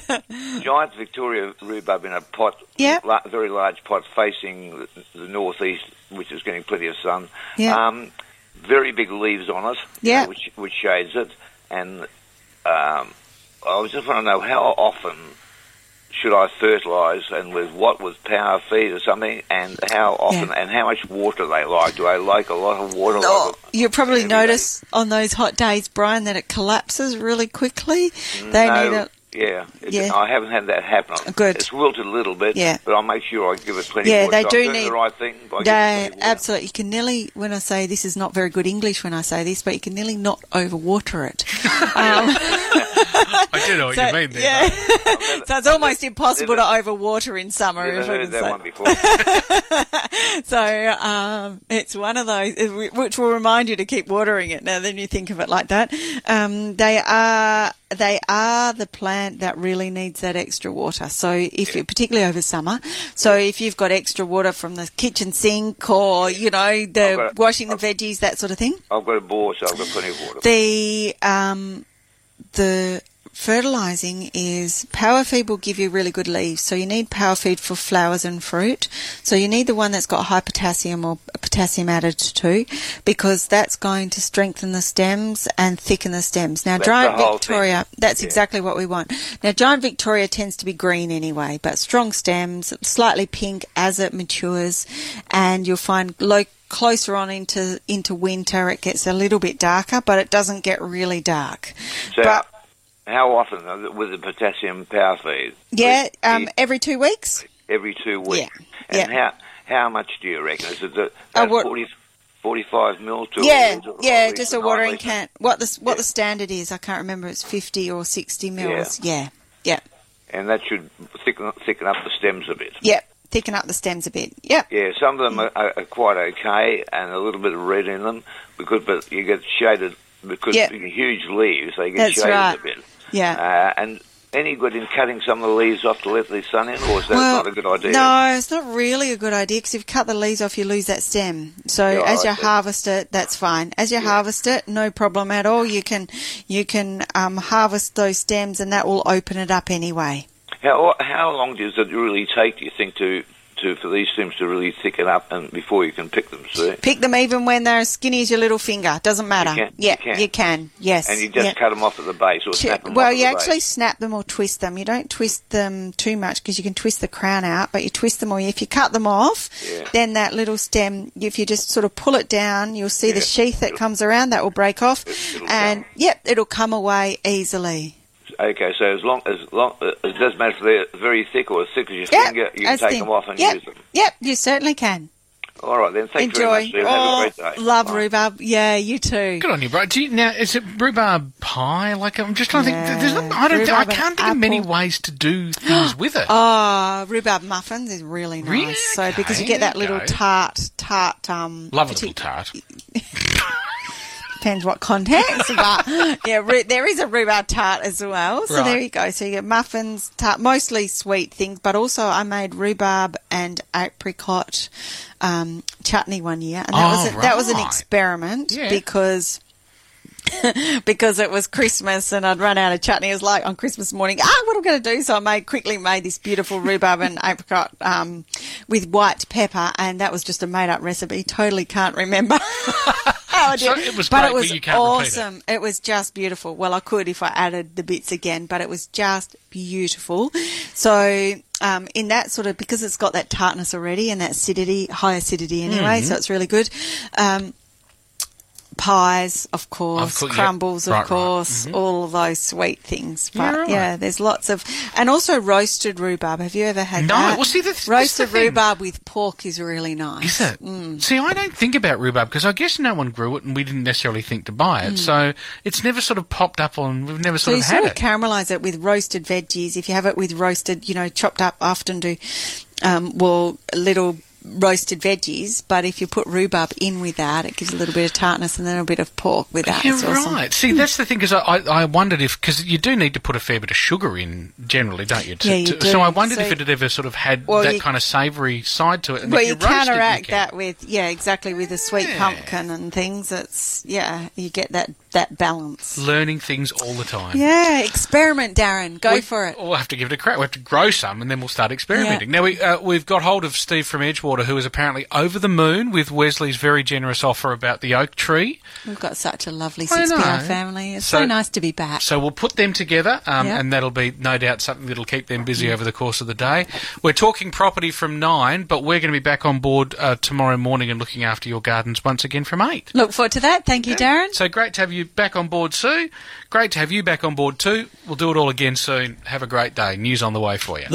Giant Victoria rhubarb in a pot, Yep. la- very large pot facing the, the northeast, which is getting plenty of sun. Yep. Um, very big leaves on it, you Yep. know, which, which shades it. And um, I was just want to know how often should I fertilise, and with what, with power feed or something, and how often, and how much water they like. Do they like a lot of water? Oh, like you'll probably notice on those hot days, Brian, that it collapses really quickly. They no, need a yeah, it- Yeah. I haven't had that happen. Good. It's wilted a little bit, Yeah. but I'll make sure I give it plenty Yeah, of water. they So I'm do doing need- the right thing by giving They, plenty of water. absolutely. You can nearly, when I say this is not very good English when I say this, but you can nearly not overwater it. um, I do know what so, you mean there. yeah. So it's almost impossible to overwater in summer. Never if I heard can that say. one before. So um, it's one of those which will remind you to keep watering it. Now, then you think of it like that. Um, they are they are the plant that really needs that extra water. So if you, particularly over summer, so if you've got extra water from the kitchen sink or you know the got- washing the veggies, that sort of thing, I've got a bore, so I've got plenty of water. the um, the fertilising is power feed will give you really good leaves. So you need power feed for flowers and fruit. So you need the one that's got high potassium or potassium added to, because that's going to strengthen the stems and thicken the stems. Now, That's Giant the whole Victoria, thing. that's Yeah. exactly what we want. Now, Giant Victoria tends to be green anyway, but strong stems, slightly pink as it matures, and you'll find low closer on into into winter it gets a little bit darker, but it doesn't get really dark. So but how often uh, with the potassium power feed? yeah, um, every two weeks. Every two weeks. Yeah, And how how much do you reckon? Is it the, Uh, about what- forty, forty-five mil to Yeah, a, to yeah, a just a litre, watering nine can. What the what the standard is, I can't remember. It's fifty or sixty mils. Yeah, yeah, And that should thicken, thicken up the stems a bit. yeah. Thicken up the stems a bit. Yep. Yeah, some of them are, are quite okay, and a little bit of red in them, because but you get shaded because Yep. the huge leaves they get That's shaded right. a bit. Yeah. Uh, and any good in cutting some of the leaves off to let the sun in, or is that Well, not a good idea? No, it's not really a good idea because if you cut the leaves off, you lose that stem. So Yeah, as you I see. harvest it, that's fine. As you harvest it, no problem at all. You can you can um, harvest those stems, and that will open it up anyway. How how long does it really take, do you think, to, to for these stems to really thicken up and before you can pick them, see? Pick them even when they're as skinny as your little finger. Doesn't matter. can- yeah, you can. you can. Yes. And you just yeah. cut them off at the base or snap them Well, off at you the actually base? snap them or twist them. You don't twist them too much because you can twist the crown out, but you twist them, or if you cut them off, Yeah. then that little stem, if you just sort of pull it down, you'll see the Yeah. sheath that comes around, that will break off, and yep, it'll come away easily. Okay, so as long as long uh, it doesn't matter if they're very thick or as thick as your Yep, finger, you can as take thin. them off and Yep, use them. Yep, you certainly can. All right, then. Thanks Enjoy. very much, Steve. Have oh, a great day. love rhubarb. Yeah, you too. Good on you, bro. Do you, now, is it rhubarb pie? Like, I'm just trying to Yeah, think. There's not, I don't. Think, I rhubarb and can't think of many apple. ways to do things with it. Oh, rhubarb muffins is really nice. Really? So because you Okay, get that little okay. tart, tart. Um, Love a little tart. Depends what context, but yeah, ru- there is a rhubarb tart as well. So Right. there you go. So you get muffins, tart, mostly sweet things, but also I made rhubarb and apricot um, chutney one year, and that Oh, was a, that was an right. experiment Yeah. because because it was Christmas and I'd run out of chutney. It was like on Christmas morning, ah, what am I going to do? So I made quickly made this beautiful rhubarb and apricot um, with white pepper, and that was just a made-up recipe. Totally can't remember how I did. So it was but great, it was but you can't awesome. repeat it. It was just beautiful. Well, I could if I added the bits again, but it was just beautiful. So um, in that sort of, because it's got that tartness already and that acidity, high acidity anyway, Mhm. so it's really good. Um, pies, of course, Of course, yep. crumbles, of Right, right. course, Mhm. all of those sweet things. Yeah, But right. yeah, there's lots of, and also roasted rhubarb. Have you ever had No, that? well, see, this- this is the roasted thing. rhubarb with pork is really nice. Is it? Mm. See, I don't think about rhubarb because I guess no one grew it and we didn't necessarily think to buy it. Mm. So it's never sort of popped up on, we've never So sort you of had sort it. of caramelise it with roasted veggies. If you have it with roasted, you know, chopped up, I often do, um, well, little roasted veggies, but if you put rhubarb in with that, it gives a little bit of tartness and then a bit of pork with that. You're It's awesome. right. See, that's the thing, because I, I, I wondered if, because you do need to put a fair bit of sugar in generally, don't you? To, Yeah, you to- do. So I wondered So- if it had ever sort of had Well, that you- kind of savoury side to it. And Well, if you roast it, counteract can. that with, yeah, exactly, with the sweet pumpkin and things. It's, yeah, you get that, that balance. Learning things all the time. Yeah, experiment, Darren. Go we, for it. We'll have to give it a crack. We'll have to grow some and then we'll start experimenting. Now, we, uh, we've got hold of Steve from Edgewater, who is apparently over the moon with Wesley's very generous offer about the oak tree. We've got such a lovely I six P R know. family. It's so, So- nice to be back. So we'll put them together, um, Yep. and that'll be no doubt something that'll keep them busy over the course of the day. We're talking property from nine, but we're going to be back on board uh, tomorrow morning and looking after your gardens once again from eight. Look forward to that. Thank you, Darren. So great to have you back on board, Sue. Great to have you back on board too. We'll do it all again soon. Have a great day. News on the way for you.